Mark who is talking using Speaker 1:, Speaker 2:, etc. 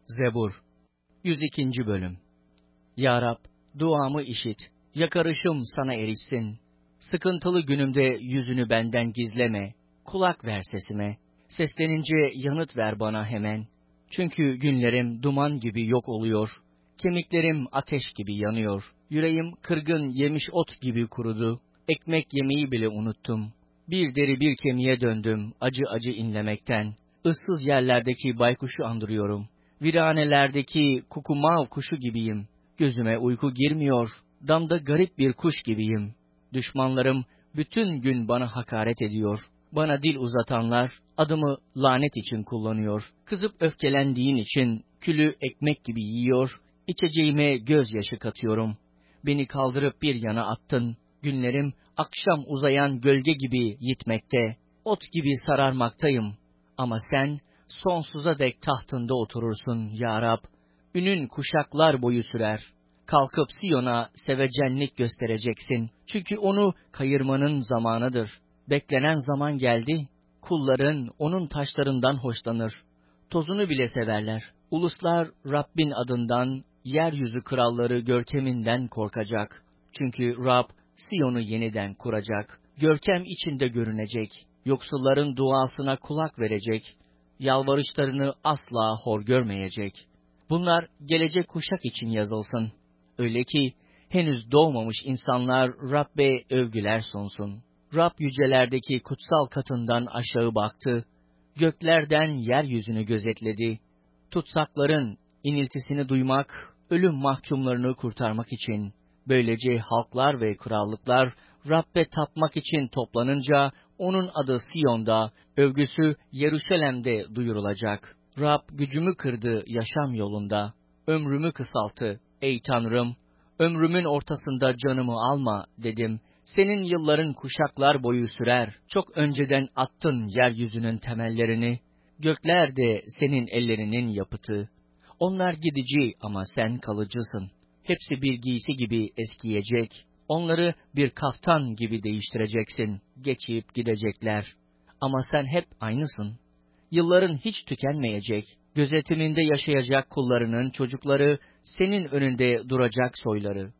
Speaker 1: Zebur 102. Bölüm. Ya Rab, duamı işit, yakarışım sana erişsin. Sıkıntılı günümde yüzünü benden gizleme, kulak ver sesime. Seslenince yanıt ver bana hemen. Çünkü günlerim duman gibi yok oluyor, kemiklerim ateş gibi yanıyor. Yüreğim kırgın yemiş ot gibi kurudu, ekmek yemeyi bile unuttum. Bir deri bir kemiğe döndüm acı acı inlemekten. Issız yerlerdeki baykuşu andırıyorum. Viranelerdeki kukumav kuşu gibiyim. Gözüme uyku girmiyor, damda garip bir kuş gibiyim. Düşmanlarım bütün gün bana hakaret ediyor. Bana dil uzatanlar adımı lanet için kullanıyor. Kızıp öfkelendiğin için külü ekmek gibi yiyor, içeceğime gözyaşı katıyorum. Beni kaldırıp bir yana attın. Günlerim akşam uzayan gölge gibi yitmekte, ot gibi sararmaktayım. Ama sen sonsuza dek tahtında oturursun ya Rab. Ünün kuşaklar boyu sürer. Kalkıp Siyon'a sevecenlik göstereceksin. Çünkü onu kayırmanın zamanıdır. Beklenen zaman geldi. Kulların onun taşlarından hoşlanır. Tozunu bile severler. Uluslar Rabbin adından, yeryüzü kralları görkeminden korkacak. Çünkü Rab Siyon'u yeniden kuracak. Görkem içinde görünecek. Yoksulların duasına kulak verecek. Yalvarışlarını asla hor görmeyecek. Bunlar gelecek kuşak için yazılsın. Öyle ki henüz doğmamış insanlar Rabbe övgüler sunsun. Rab yücelerdeki kutsal katından aşağı baktı. Göklerden yeryüzünü gözetledi. Tutsakların iniltisini duymak, ölüm mahkumlarını kurtarmak için. Böylece halklar ve krallıklar Rabbe tapmak için toplanınca onun adı Siyon'da, övgüsü Yeruşalim'de duyurulacak. Rab gücümü kırdı yaşam yolunda. Ömrümü kısalttı ey Tanrım. Ömrümün ortasında canımı alma dedim. Senin yılların kuşaklar boyu sürer. Çok önceden attın yeryüzünün temellerini. Gökler de senin ellerinin yapıtı. Onlar gidici ama sen kalıcısın. Hepsi bir giysi gibi eskiyecek. Onları bir kaftan gibi değiştireceksin. Geçip gidecekler. Ama sen hep aynısın. Yılların hiç tükenmeyecek. Gözetiminde yaşayacak kullarının çocukları, senin önünde duracak soyları.